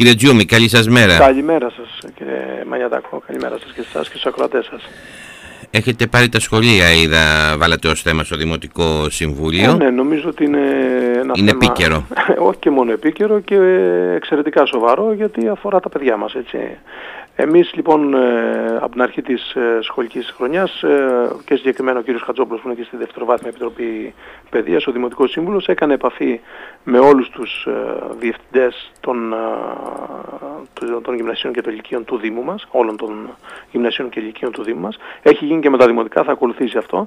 Κύριε Τζιούμη, καλή σας μέρα. Καλημέρα σας κύριε Μανιατάκο, καλημέρα σας και εσάς και στους ακροατές σας. Έχετε πάρει τα σχολεία, είδα, βάλατε ως θέμα στο Δημοτικό Συμβούλιο. Ναι, νομίζω ότι είναι ένα θέμα επίκαιρο. Όχι και μόνο επίκαιρο και εξαιρετικά σοβαρό, γιατί αφορά τα παιδιά μας, έτσι. Εμείς λοιπόν από την αρχή της σχολικής χρονιάς και συγκεκριμένα ο κύριος Χατζόπουλος που είναι και στη Δευτεροβάθμια Επιτροπή Παιδείας, ο Δημοτικός Σύμβουλος, έκανε επαφή με όλους τους διευθυντές των γυμνασίων και των λυκείων του Δήμου μας, όλων των γυμνασίων και λυκείων του Δήμου μας. Έχει γίνει και με τα δημοτικά, θα ακολουθήσει αυτό.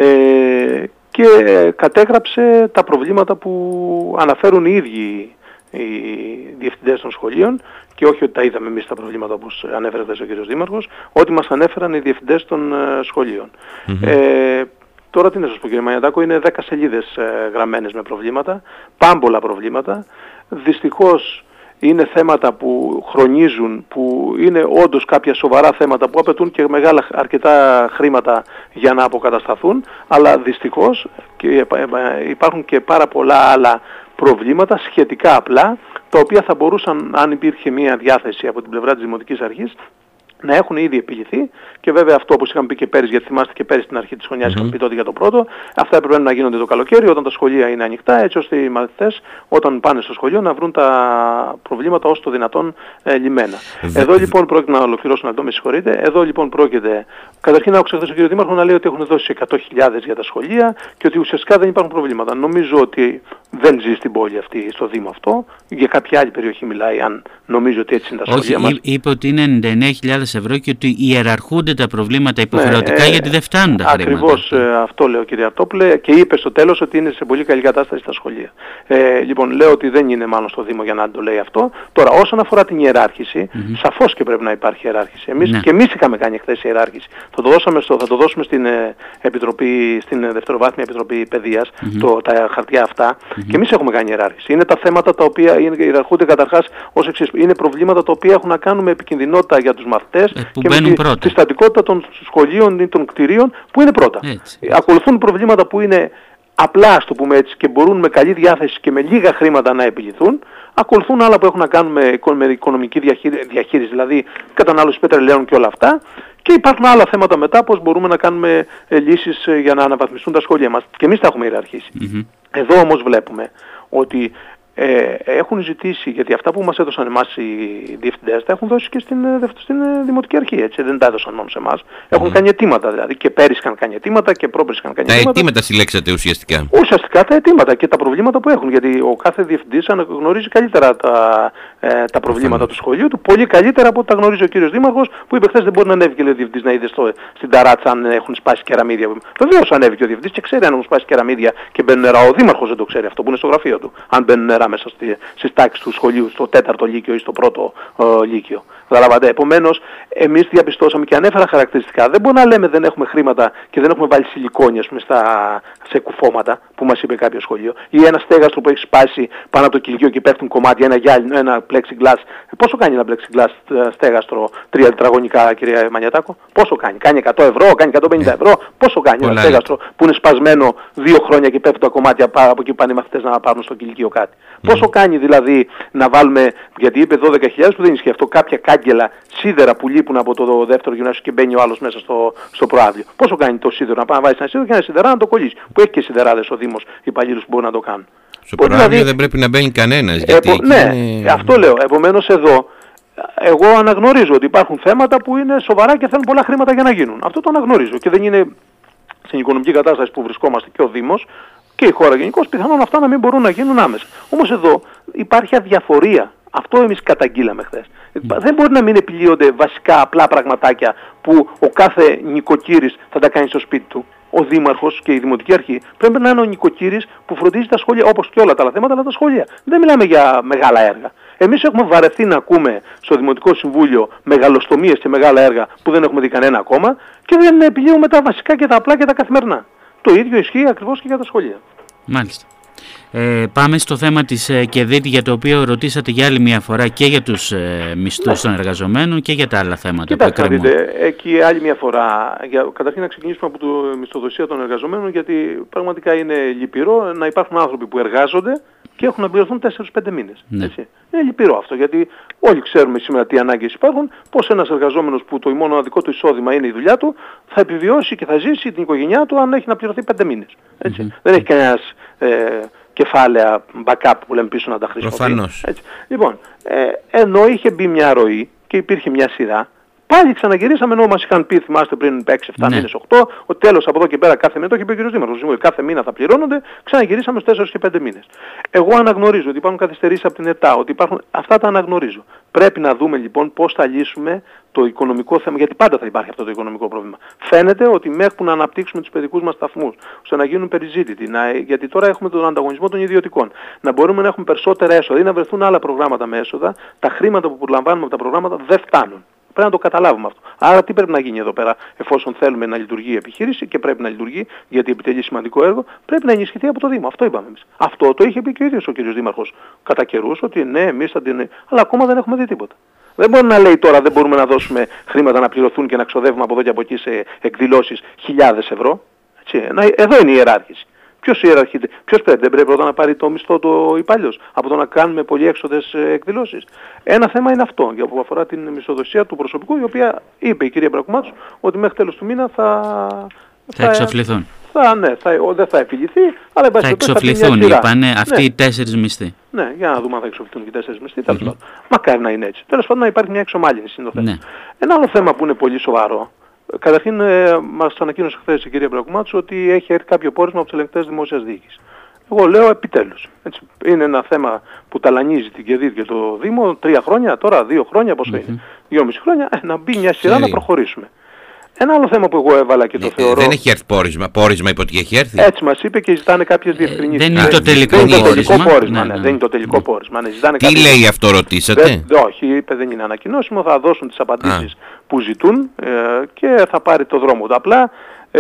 Και κατέγραψε τα προβλήματα που αναφέρουν οι ίδιοι οι διευθυντές των σχολείων, και όχι ότι τα είδαμε εμείς τα προβλήματα όπως ανέφερε ο κύριος Δήμαρχος, ότι μας ανέφεραν οι διευθυντές των σχολείων. Τώρα τι να σας πω κύριε Μανιατάκο, είναι 10 σελίδες γραμμένες με προβλήματα, πάμπολα προβλήματα. Δυστυχώς είναι θέματα που χρονίζουν, που είναι όντως κάποια σοβαρά θέματα που απαιτούν και μεγάλα αρκετά χρήματα για να αποκατασταθούν, αλλά δυστυχώς υπάρχουν και πάρα πολλά άλλα προβλήματα σχετικά απλά, τα οποία θα μπορούσαν, αν υπήρχε μια διάθεση από την πλευρά της Δημοτικής Αρχής, να έχουν ήδη επιληθεί. Και βέβαια αυτό, όπως είχαμε πει και πέρυσι, γιατί θυμάστε και πέρυσι στην αρχή της χρονιάς είχαμε πει τότε για το πρώτο, αυτά έπρεπε να γίνονται το καλοκαίρι όταν τα σχολεία είναι ανοιχτά, έτσι ώστε οι μαθητές όταν πάνε στο σχολείο να βρουν τα προβλήματα όσο το δυνατόν λυμμένα. Εδώ λοιπόν πρόκειται, να ολοκληρώσω να το, με συγχωρείτε, εδώ λοιπόν πρόκειται, καταρχήν άκουσα χθες τον κύριο Δήμαρχο να λέει ότι έχουν δώσει 100.000 για τα σχολεία και ότι ουσιαστικά δεν υπάρχουν προβλήματα. Νομίζω ότι δεν ζει στην πόλη αυτή, στο Δήμο αυτό, για κάποια άλλη περιοχή μιλάει, αν νομίζω ότι έτσι είναι τα σχολεία μας. Είπε ότι είναι 99.000 ευρώ και ότι ιεραρχούνται τα προβλήματα υποχρεωτικά, γιατί δεν φτάνουν τα χρήματα. Ακριβώς αυτό λέω κύριε Αρτόπουλε, και είπε στο τέλος ότι είναι σε πολύ καλή κατάσταση στα σχολεία. Λοιπόν, λέω ότι δεν είναι μάλλον στο Δήμο για να το λέει αυτό. Τώρα όσον αφορά την ιεράρχηση, σαφώς και πρέπει να υπάρχει ιεράρχηση. Και εμείς είχαμε κάνει χθες ιεράρχηση. Θα το δώσουμε στην Επιτροπή, στην Δευτεροβάθμια Επιτροπή Παιδείας, τα χαρτιά αυτά, και εμείς έχουμε κάνει ιεράρχηση. Είναι τα θέματα τα οποία ιεραρχούνται καταρχάς ως εξής. Είναι προβλήματα τα οποία έχουν να κάνουν με επικινδυνότητα για τους μαθητές και με τη στατικότητα των σχολείων ή των κτηρίων που είναι πρώτα. Ακολουθούν προβλήματα που είναι απλά, ας το πούμε έτσι, και μπορούν με καλή διάθεση και με λίγα χρήματα να επιληθούν. Ακολουθούν άλλα που έχουν να κάνουν με οικονομική διαχείριση, δηλαδή κατανάλωση πετρελαίων και όλα αυτά. Και υπάρχουν άλλα θέματα μετά, πώς μπορούμε να κάνουμε λύσεις για να αναβαθμιστούν τα σχολεία μας. Και εμείς τα έχουμε ιεραρχήσει. Εδώ όμως βλέπουμε ότι έχουν ζητήσει, γιατί αυτά που μας έδωσαν εμάς οι διευθυντές τα έχουν δώσει και στην Δημοτική Αρχή, έτσι, δεν τα έδωσαν μόνο σε εμάς. Έχουν κάνει αιτήματα δηλαδή, και πέρυσι είχαν κάνει αιτήματα και πρόπερσι είχαν κάνει αιτήματα. Τα αιτήματα συλλέξατε ουσιαστικά. Ουσιαστικά τα αιτήματα και τα προβλήματα που έχουν, γιατί ο κάθε διευθυντής αναγνωρίζει καλύτερα τα προβλήματα του σχολείου του, πολύ καλύτερα από ό,τι τα γνωρίζει ο κύριος Δήμαρχος, που είπε χθες δεν μπορεί να ανέβει και ο διευθυντής να είδε στην ταράτσα αν έχουν σπάσει κεραμίδια. Βεβαίως ανέβηκε ο διευθυντής και ξέρει αν έχουν σπάσει κεραμίδια και μπαίνουν νερά. Ο Δήμαρχος δεν το ξέρει αυτό που είναι στο γραφείο του. Αν μπαίνουν νερά μέσα στις τάξεις του σχολείου, στο 4ο λύκειο ή στο 1ο λύκειο. Καταλάβατε. Επομένως, εμείς διαπιστώσαμε και ανέφερα χαρακτηριστικά. Δεν μπορούμε να λέμε δεν έχουμε χρήματα και δεν έχουμε βάλει σιλικόνια, ας πούμε, σε κουφώματα που μας είπε κάποιο σχολείο. Ή ένα στέγαστρο που έχει σπάσει πάνω από το κηλικείο και πέφτουν κομμάτια, ένα γυάλινο, ένα plexiglass. Πόσο κάνει ένα plexiglass στέγαστρο 3 τετραγωνικά, κύριε Μανιατάκο? Πόσο κάνει? Κάνει 100 ευρώ, κάνει 150 ευρώ? Πόσο κάνει ένα στέγαστρο που είναι σπασμένο 2 χρόνια και πέφτουν τα κομμάτια από εκεί που πάνε οι μαθητές να πάρουν στο κηλικείο κάτι? Πόσο κάνει δηλαδή να βάλουμε, γιατί είπε 12.000 που δεν ισχύει αυτό, κάποια κάγκελα σίδερα που λείπουν από το δεύτερο γυμνάσιο και μπαίνει ο άλλος μέσα στο προάβλιο? Πόσο κάνει το σίδερο να πάει να βάλει ένα σίδερο και ένα σιδερά να το κολλήσει? Που έχει και σιδεράδες ο Δήμος, υπαλλήλους που μπορούν να το κάνουν. Στο προάβλιο δηλαδή, δεν πρέπει να μπαίνει κανένας. Ναι, αυτό λέω. Επομένως εδώ εγώ αναγνωρίζω ότι υπάρχουν θέματα που είναι σοβαρά και θέλουν πολλά χρήματα για να γίνουν. Αυτό το αναγνωρίζω και δεν είναι στην οικονομική κατάσταση που βρισκόμαστε και ο Δήμος και η χώρα γενικώς, πιθανόν αυτά να μην μπορούν να γίνουν άμεσα. Όμως εδώ υπάρχει αδιαφορία. Αυτό εμείς καταγγείλαμε χθες. Δεν μπορεί να μην επιλύονται βασικά απλά πραγματάκια που ο κάθε νοικοκύρης θα τα κάνει στο σπίτι του. Ο Δήμαρχος και η Δημοτική Αρχή πρέπει να είναι ο νοικοκύρης που φροντίζει τα σχολεία, όπως και όλα τα άλλα θέματα, αλλά τα σχολεία. Δεν μιλάμε για μεγάλα έργα. Εμείς έχουμε βαρεθεί να ακούμε στο Δημοτικό Συμβούλιο μεγαλοστομίες και μεγάλα έργα που δεν έχουμε δει κανένα ακόμα και δεν επιλύουμε τα βασικά και τα απλά και τα καθημερινά. Το ίδιο ισχύει ακριβώς και για τα σχολεία. Μάλιστα. Πάμε στο θέμα της ΚΕΔΙΤ, για το οποίο ρωτήσατε για άλλη μια φορά και για τους μισθούς των εργαζομένων και για τα άλλα θέματα που εκκρεμούν. Κοιτάξτε, εκεί άλλη μια φορά, καταρχήν να ξεκινήσουμε από τη μισθοδοσία των εργαζομένων, γιατί πραγματικά είναι λυπηρό να υπάρχουν άνθρωποι που εργάζονται και έχουν να πληρωθούν 4-5 μήνες. Ναι. Έτσι. Είναι λυπηρό αυτό, γιατί όλοι ξέρουμε σήμερα τι ανάγκες υπάρχουν, πώς ένας εργαζόμενος που το μόνο δικό του εισόδημα είναι η δουλειά του, θα επιβιώσει και θα ζήσει την οικογένειά του αν έχει να πληρωθεί 5 μήνες. Έτσι. Δεν έχει κανένας κεφάλαια backup που λέμε πίσω να τα χρησιμοποιεί. Προφανώς. Έτσι. Λοιπόν, ενώ είχε μπει μια ροή και υπήρχε μια σειρά, πάλι ξαναγυρίσαμε, ενώ μας είχαν πει, θυμάστε πριν 6-7 μήνες, 8, ότι τέλος από εδώ και πέρα κάθε μήνα, το είχε πει ο κ. Δήμαρχος, κάθε μήνα θα πληρώνονται, ξαναγυρίσαμε στους 4 και 5 μήνες. Εγώ αναγνωρίζω ότι υπάρχουν καθυστερήσεις από την ΕΤΑ, ότι υπάρχουν, αυτά τα αναγνωρίζω. Πρέπει να δούμε λοιπόν πώς θα λύσουμε το οικονομικό θέμα, γιατί πάντα θα υπάρχει αυτό το οικονομικό πρόβλημα. Φαίνεται ότι μέχρι που να αναπτύξουμε τους παιδικούς μας σταθμούς, ώστε να γίνουν περιζήτητοι, γιατί τώρα έχουμε τον ανταγωνισμό των ιδιωτικών, να μπορούμε να έχουμε περισσότερα έσοδα ή να βρεθούν άλλα προγράμματα με έσοδα, τα χρήματα που λαμβάνουμε από τα προγράμματα δεν φτάνουν. Πρέπει να το καταλάβουμε αυτό. Άρα τι πρέπει να γίνει εδώ πέρα, εφόσον θέλουμε να λειτουργεί η επιχείρηση και πρέπει να λειτουργεί γιατί επιτελεί σημαντικό έργο, πρέπει να ενισχυθεί από το Δήμο. Αυτό είπαμε εμείς. Αυτό το είχε πει και ο ίδιος ο κ. Δήμαρχος κατά καιρούς, ότι ναι, εμείς θα την. Αλλά ακόμα δεν έχουμε δει τίποτα. Δεν μπορεί να λέει τώρα δεν μπορούμε να δώσουμε χρήματα να πληρωθούν και να ξοδεύουμε από εδώ και από εκεί σε εκδηλώσεις χιλιάδες ευρώ. Έτσι. Εδώ είναι η ιεράρχηση. Ποιος πρέπει, δεν πρέπει πρώτα να πάρει το μισθό του υπάλληλος από το να κάνουμε πολυέξοδες εκδηλώσεις. Ένα θέμα είναι αυτό, που αφορά την μισθοδοσία του προσωπικού, η οποία είπε η κυρία Μπρακουμάτσου ότι μέχρι τέλος του μήνα θα εξοφληθούν. Δεν θα επιληθεί, αλλά θα εξοφληθούν, είπανε αυτοί οι 4 μισθοί. Ναι, για να δούμε αν θα εξοφληθούν και 4 μισθοί. Τέλος πάντων. Μακάρι να είναι έτσι. Τέλος πάντων να υπάρχει μια εξομάλυνση. Ναι. Ένα άλλο θέμα που είναι πολύ σοβαρό. Καταρχήν μας ανακοίνωσε χθες η κυρία Μπρακουμάτσου ότι έχει έρθει κάποιο πόρισμα από τους ελεγκτές δημόσιας διοίκησης. Εγώ λέω επιτέλους. Έτσι, είναι ένα θέμα που ταλανίζει την ΚΕΔΙΔ και το Δήμο 3 χρόνια, τώρα 2 χρόνια, πόσο είναι, 2,5 χρόνια, να μπει μια σειρά να προχωρήσουμε. Ένα άλλο θέμα που εγώ έβαλα και το θεωρώ. Δεν έχει έρθει πόρισμα είπε ότι έχει έρθει. Έτσι μας είπε και ζητάνε κάποιες διευκρινήσεις. Δεν είναι το τελικό πόρισμα. Δεν είναι το τελικό πόρισμα. Τι λέει αυτό, ρωτήσατε? Όχι, είπε δεν είναι ανακοινώσιμο, θα δώσουν τις απαντήσεις που ζητούν και θα πάρει το δρόμο του. Απλά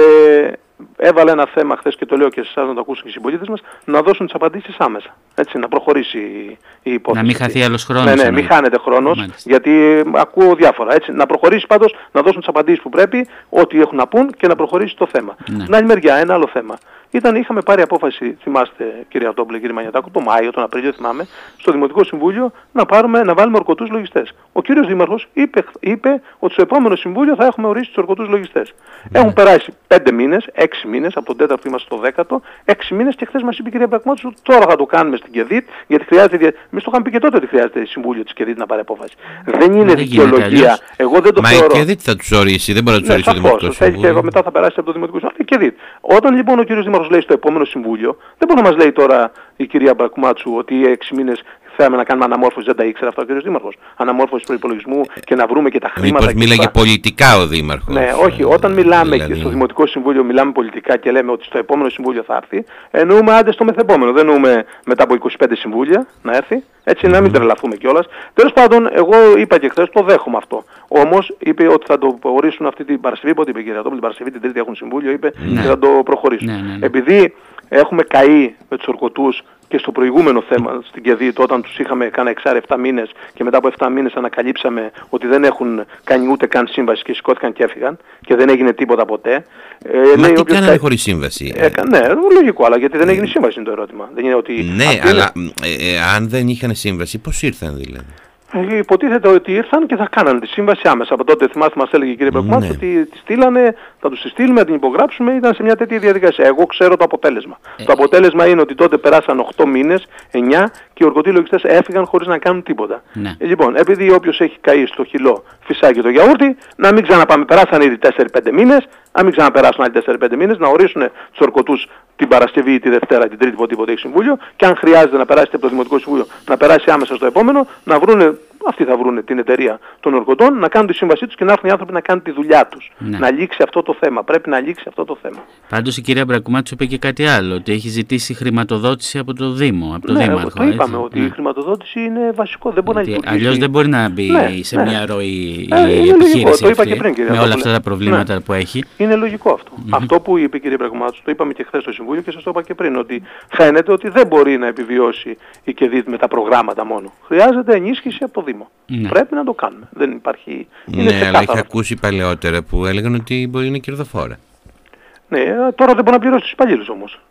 έβαλε ένα θέμα χθες και το λέω και σε εσάς να το ακούσουν και οι συμπολίτες μας, να δώσουν τις απαντήσεις άμεσα. Έτσι, να προχωρήσει η υπόθεση. Να μην χαθεί άλλος χρόνος. Ναι, μην χάνεται χρόνος, γιατί ακούω διάφορα. Έτσι, να προχωρήσει πάντως, να δώσουν τις απαντήσεις που πρέπει, ό,τι έχουν να πούν και να προχωρήσει το θέμα. Ναι. Την άλλη μεριά, ένα άλλο θέμα. Είχαμε πάρει απόφαση, θυμάστε κύριε Αρτόμπλε, κύριε Μανιατάκο, το Μάιο, τον Απρίλιο θυμάμαι, στο Δημοτικό Συμβούλιο να βάλουμε ορκωτούς λογιστές. Ο κύριος Δήμαρχος είπε ότι στο επόμενο Συμβούλιο θα έχουμε ορίσει τους ορκωτούς λογιστές. Έχουν περάσει 5 μήνες, 6 μήνες, από τον 4ο είμαστε στο 10ο, 6 μήνες και χθες μας είπε η κυρία Μπρακουμάτσου ότι τώρα θα το κάνουμε στην ΚΕΔΙΤ, γιατί χρειάζεται. Εμείς το είχαμε πει και τότε ότι χρειάζεται Συμβούλιο της ΚΕΔΙΤ να πάρει απόφαση. Δεν είναι δικαιολογία. Εγώ δεν το θεωρώ. Μα η ΚΕΔΙΤ θα τους ορίσει, δεν μπορεί να τους ορίσει το Δημοτικό Συμβούλιο. Και μετά θα περάσει από το Δημοτικό Συμβούλιο. Όταν λοιπόν ο κύριος Δήμαρχος λέει στο επόμενο Συμβούλιο, δεν μπορεί να μας λέει τώρα η κυρία Μπρακουμάτσου ότι 6 μήνες θέλαμε να κάνουμε αναμόρφωση, δεν τα ήξερε αυτό ο κύριος Δήμαρχος. Αναμόρφωση προϋπολογισμού και να βρούμε και τα χρήματα. Μήπως μίλαγε πολιτικά ο Δήμαρχος. Ναι, όχι. Όταν μιλάμε και στο Δημοτικό Συμβούλιο μιλάμε πολιτικά και λέμε ότι στο επόμενο Συμβούλιο θα έρθει, εννοούμε άντε στο μεθεπόμενο. Δεν εννοούμε μετά από 25 Συμβούλια να έρθει. Έτσι, να μην τρελαθούμε κιόλας. Τέλος πάντων, εγώ είπα και χθες, το δέχομαι αυτό. Όμως είπε ότι θα το ορίσουν αυτή την Παρασκευή, είπε η κυρία Τόπλη, την Παρασκευή την Τρίτη έχουν Συμβούλιο, είπε και θα το προχωρήσουν. Επειδή έχουμε καεί με τους ορκωτούς και στο προηγούμενο θέμα στην ΚΕΔΙΤ, όταν τους είχαμε κάνει 6-7 μήνες και μετά από 7 μήνες ανακαλύψαμε ότι δεν έχουν κάνει ούτε καν σύμβαση και σηκώθηκαν και έφυγαν και δεν έγινε τίποτα ποτέ. Μα τι κάνανε χωρίς σύμβαση? Ναι, λογικό, αλλά γιατί δεν έγινε σύμβαση είναι το ερώτημα. Δεν είναι ότι ναι, αλλά αν δεν είχαν σύμβαση, πώς ήρθαν δηλαδή? Υποτίθεται ότι ήρθαν και θα κάνανε τη σύμβαση άμεσα. Από τότε θυμάστε μας έλεγε η κυρία Μπρακουμάτσου ότι τη στείλανε, θα τους τη στείλουμε, να την υπογράψουμε, ήταν σε μια τέτοια διαδικασία. Εγώ ξέρω το αποτέλεσμα. Το αποτέλεσμα είναι ότι τότε περάσαν 8 μήνες, 9 και οι ορκωτοί λογιστές έφυγαν χωρίς να κάνουν τίποτα. Λοιπόν, επειδή όποιος έχει καεί στο χυλό φυσάει και το γιαούρτι, να μην ξαναπάμε, περάσαν ήδη 4-5 μήνες, να μην ξαναπεράσουν άλλοι 4-5 μήνες, να ορίσουν τους ορκωτούς την Παρασκευή ή τη Δευτέρα, την Τρίτη, πότε έχει Συμβούλιο, και αν χρειάζεται να περάσει από το Δημοτικό Συμβούλιο, να περάσει άμεσα στο επόμενο, να βρούνε, αυτοί θα βρούνε την εταιρεία των ορκωτών, να κάνουν τη σύμβασή τους και να έρθουν οι άνθρωποι να κάνουν τη δουλειά τους. Να λήξει αυτό το θέμα. Πρέπει να λήξει αυτό το θέμα. Πάντως η κυρία Μπρακουμάτσου είπε και κάτι άλλο, ότι έχει ζητήσει χρηματοδότηση από το Δήμο, από το Δήμαρχο. Το είπαμε ότι η χρηματοδότηση είναι βασικό. Δεν μπορεί να λειτουργήσει. Αλλιώς δεν μπορεί να μπει σε μια ροή η επιχείρηση αυτή, με όλα αυτά τα προβλήματα που έχει. Είναι λογικό αυτό. Αυτό που είπε η κυρία Μπρακουμάτσου, το είπαμε και χθες στο Συμβούλιο και σας το είπα και πριν, ότι φαίνεται ότι δεν μπορεί να επιβιώσει η ΚΕΔΙΤ με τα προγράμματα μόνο. Χρειάζεται ενίσχυση από το Δήμο. Πρέπει να το κάνουμε. Δεν υπάρχει. Ναι, αλλά είχα ακούσει παλαιότερα που έλεγαν ότι μπορεί να είναι κερδοφόρα. Ναι, τώρα δεν μπορεί να πληρώσει τους υπαλλήλους όμως.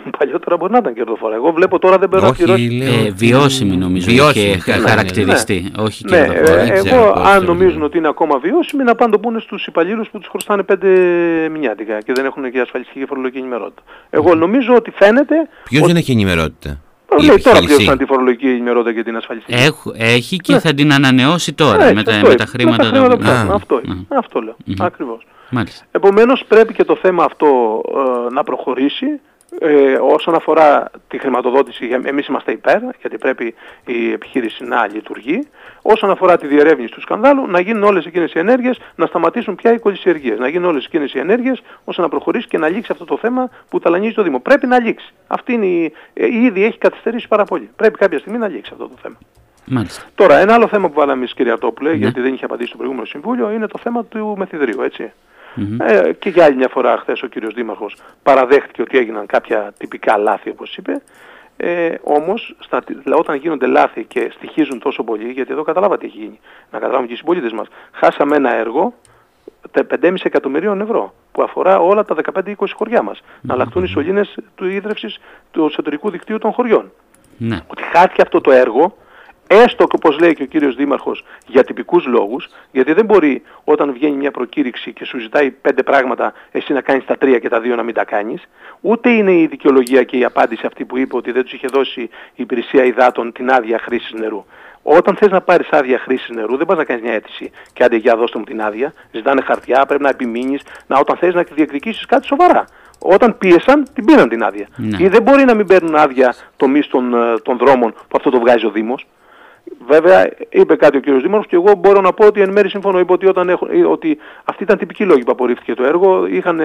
παλιότερα μπορεί να ήταν κερδοφόρα. Εγώ βλέπω τώρα δεν παίρνω πληρώσει. Βιώσιμη νομίζω είχε χαρακτηριστεί. Όχι κερδοφόρα. Εγώ αν νομίζουν ότι είναι ακόμα βιώσιμη, να πάνε το πούνε στους υπαλλήλους που τους χρωστάνε 5 μηνιάτικα και δεν έχουν και ασφαλιστική και φορολογική ενημερότητα. Εγώ νομίζω ότι φαίνεται. Ποιος δεν έχει ενημερότητα? Λέει τώρα ποιος είναι τη φορολογική ενημερότητα και την ασφαλιστική. Έχει και θα την ανανεώσει τώρα με τα χρήματα. Αυτό λέω. Ακριβώς. Επομένως πρέπει και το θέμα αυτό να προχωρήσει. Όσον αφορά τη χρηματοδότηση, εμείς είμαστε υπέρ, γιατί πρέπει η επιχείρηση να λειτουργεί. Όσον αφορά τη διερεύνηση του σκανδάλου, να γίνουν όλες εκείνες οι ενέργειες, να σταματήσουν πια οι κολυσιεργίες. Να γίνουν όλες εκείνες οι ενέργειες ώστε να προχωρήσει και να λήξει αυτό το θέμα που ταλανίζει το Δήμο. Πρέπει να λήξει. Αυτή είναι ήδη έχει καθυστερήσει πάρα πολύ. Πρέπει κάποια στιγμή να λήξει αυτό το θέμα. Μάλιστα. Τώρα, ένα άλλο θέμα που βάλαμε εμείς, κύριε Αρτόπουλε, γιατί δεν είχε απαντήσει στο προηγούμενο συμβούλιο, είναι το θέμα του μεθυδρίου, έτσι. Και για άλλη μια φορά χθες ο κύριος Δήμαρχος παραδέχτηκε ότι έγιναν κάποια τυπικά λάθη, όπως είπε. Όμως όταν γίνονται λάθη και στοιχίζουν τόσο πολύ, γιατί εδώ καταλάβατε τι έχει γίνει, να καταλάβουν και οι συμπολίτες μας, χάσαμε ένα έργο 5,5 εκατομμυρίων ευρώ που αφορά όλα τα 15-20 χωριά μας, να αλλάχτούν οι σωλήνες του ίδρευσης του εσωτερικού δικτύου των χωριών. Ότι χάθηκε αυτό το έργο, έστω και όπως λέει και ο κύριος Δήμαρχος για τυπικούς λόγους, γιατί δεν μπορεί όταν βγαίνει μια προκήρυξη και σου ζητάει 5 πράγματα εσύ να κάνεις τα 3 και τα 2 να μην τα κάνεις, ούτε είναι η δικαιολογία και η απάντηση αυτή που είπε ότι δεν τους είχε δώσει η υπηρεσία υδάτων την άδεια χρήσης νερού. Όταν θες να πάρεις άδεια χρήσης νερού, δεν πας να κάνεις μια αίτηση και άντε για δώστε μου την άδεια, ζητάνε χαρτιά, πρέπει να επιμείνεις, όταν θες να διεκδικήσεις κάτι σοβαρά. Όταν πίεσαν, την πήραν την άδεια. Ή δεν μπορεί να μην παίρνουν άδεια τομείς των δρόμων που αυτό το βγάζει ο Δήμος. Βέβαια, είπε κάτι ο κύριος Δήμαρχος και εγώ μπορώ να πω ότι εν μέρει συμφωνώ. Είπε ότι αυτή ήταν τυπική λόγη που απορρίφθηκε το έργο. Είχαν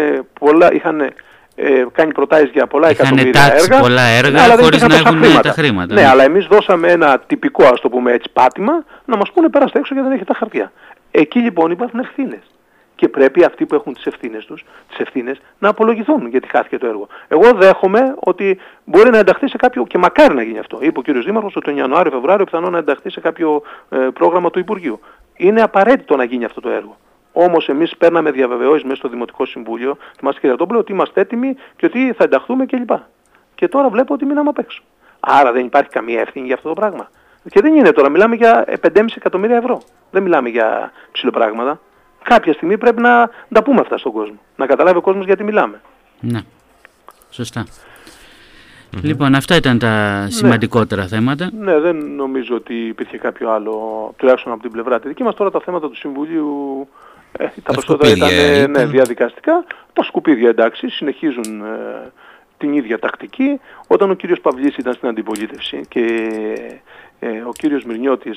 κάνει προτάσεις για πολλά εκατομμύρια έργα. Πολλά έργα χωρίς να έχουν τα χρήματα. Ναι, αλλά εμείς δώσαμε ένα τυπικό, ας το πούμε έτσι, πάτημα να μας πούνε πέραστε έξω γιατί δεν έχει τα χαρτιά. Εκεί λοιπόν υπάρχουν ευθύνες. Και πρέπει αυτοί που έχουν τις ευθύνες να απολογηθούν γιατί χάθηκε το έργο. Εγώ δέχομαι ότι μπορεί να ενταχθεί σε κάποιο, και μακάρι να γίνει αυτό. Είπε ο κύριος Δήμαρχος ότι τον Ιανουάριο-Φεβρουάριο πιθανόν να ενταχθεί σε κάποιο πρόγραμμα του Υπουργείου. Είναι απαραίτητο να γίνει αυτό το έργο. Όμως εμείς παίρναμε διαβεβαιώσεις μέσα στο Δημοτικό Συμβούλιο, θυμάστε κύριε Αρτόπουλε, ότι είμαστε έτοιμοι και ότι θα ενταχθούμε κλπ. Και τώρα βλέπω ότι μείναμε απ' έξω. Άρα δεν υπάρχει καμία ευθύνη για αυτό το πράγμα. Και δεν είναι τώρα, μιλάμε για 5,5 εκατομμύρια ευρώ. Δεν μιλάμε για ψηλοπράγματα. Κάποια στιγμή πρέπει να τα πούμε αυτά στον κόσμο. Να καταλάβει ο κόσμος γιατί μιλάμε. Ναι, σωστά. Λοιπόν, αυτά ήταν τα σημαντικότερα θέματα. Ναι, δεν νομίζω ότι υπήρχε κάποιο άλλο, τουλάχιστον από την πλευρά τη δική μας. Τώρα τα θέματα του Συμβουλίου, τα περισσότερα ήταν διαδικαστικά. Τα σκουπίδια εντάξει, συνεχίζουν την ίδια τακτική. Όταν ο κύριος Παυλής ήταν στην αντιπολίτευση και ο κύριος Μυρνιώτης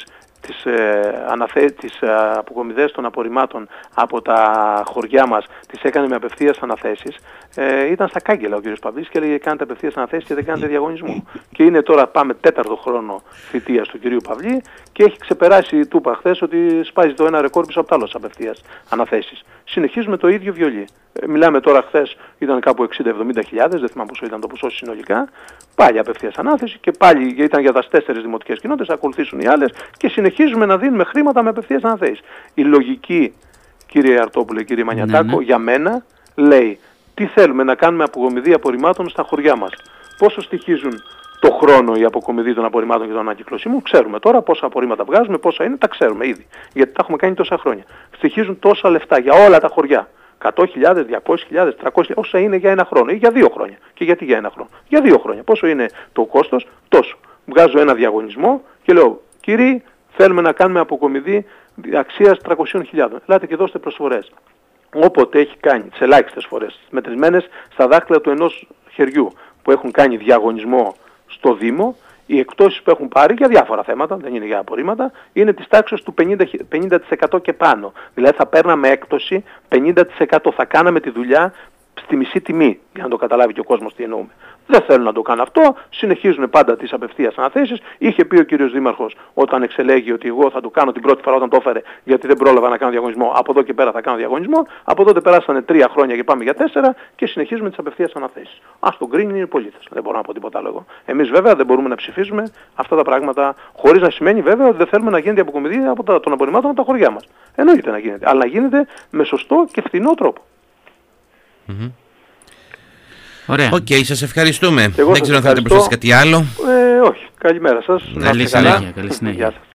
τις αποκομιδές των απορριμμάτων από τα χωριά μας τις έκανε με απευθείας αναθέσεις, ήταν στα κάγκελα ο κύριος Παυλής και έλεγε κάνετε απευθείας αναθέσεις και δεν κάνετε διαγωνισμό. Και είναι τώρα πάμε 4ο χρόνο θητείας του κυρίου Παυλή και έχει ξεπεράσει, του είπα χθες, ότι σπάζει το ένα ρεκόρ πίσω από το άλλο απευθείας αναθέσεις. Συνεχίζουμε το ίδιο βιολί. Μιλάμε τώρα, χθες ήταν κάπου 60-70 χιλιάδες, δεν θυμάμαι πόσο ήταν το ποσό συνολικά. Πάλι απευθείας ανάθεση και πάλι ήταν για τις 4 δημοτικές κοινότητες, θα ακολουθήσουν οι άλλες και συνεχίζουμε να δίνουμε χρήματα με απευθείας αναθέσεις. Η λογική, κύριε Αρτόπουλε, κύριε Μανιατάκο, για μένα λέει τι θέλουμε να κάνουμε αποκομιδή απορριμμάτων στα χωριά μας. Πόσο στοιχίζουν το χρόνο η αποκομιδή των απορριμμάτων και των ανακυκλωσίμων, ξέρουμε τώρα πόσα απορρίμματα βγάζουμε, πόσα είναι, τα ξέρουμε ήδη. Γιατί τα έχουμε κάνει τόσα χρόνια. Στοιχίζουν τόσα λεφτά για όλα τα χωριά. 100.000, 200.000, 300.000, όσα είναι για ένα χρόνο ή για 2 χρόνια. Και γιατί για ένα χρόνο? Για 2 χρόνια. Πόσο είναι το κόστος? Τόσο. Βγάζω ένα διαγωνισμό και λέω, κύριοι, θέλουμε να κάνουμε αποκομιδή αξίας 300.000. Ελάτε και δώστε προσφορές. Όποτε έχει κάνει τις ελάχιστες φορές, μετρημένες στα δάχτυλα του ενός χεριού, που έχουν κάνει διαγωνισμό στο Δήμο, οι εκτόσεις που έχουν πάρει για διάφορα θέματα, δεν είναι για απορρίμματα, είναι της τάξης του 50% και πάνω. Δηλαδή θα παίρναμε έκπτωση 50%, θα κάναμε τη δουλειά στη μισή τιμή, για να το καταλάβει και ο κόσμος τι εννοούμε. Δεν θέλουν να το κάνουν αυτό, συνεχίζουν πάντα τις απευθείας αναθέσεις. Είχε πει ο κύριος Δήμαρχος όταν εξελέγει ότι εγώ θα το κάνω την πρώτη φορά όταν το έφερε, γιατί δεν πρόλαβα να κάνω διαγωνισμό. Από εδώ και πέρα θα κάνω διαγωνισμό. Από τότε περάσανε 3 χρόνια και πάμε για 4 και συνεχίζουμε τις απευθείας αναθέσεις. Ας τον κρίνει οι πολίτες. Δεν μπορώ να πω τίποτα άλλο εγώ. Εμείς βέβαια δεν μπορούμε να ψηφίζουμε αυτά τα πράγματα, χωρίς να σημαίνει βέβαια ότι δεν θέλουμε να γίνεται η αποκομιδή των απορριμμάτων από τα χωριά μας. Εννοείται να γίνεται. Αλλά να γίνεται με σωστό και φθηνό τρόπο. Ωραία. Οκ, σας ευχαριστούμε. Δεν ξέρω αν θέλετε να προσθέσετε κάτι άλλο. Όχι. Καλημέρα σας. Καλή συνέχεια. Καλή συνέχεια.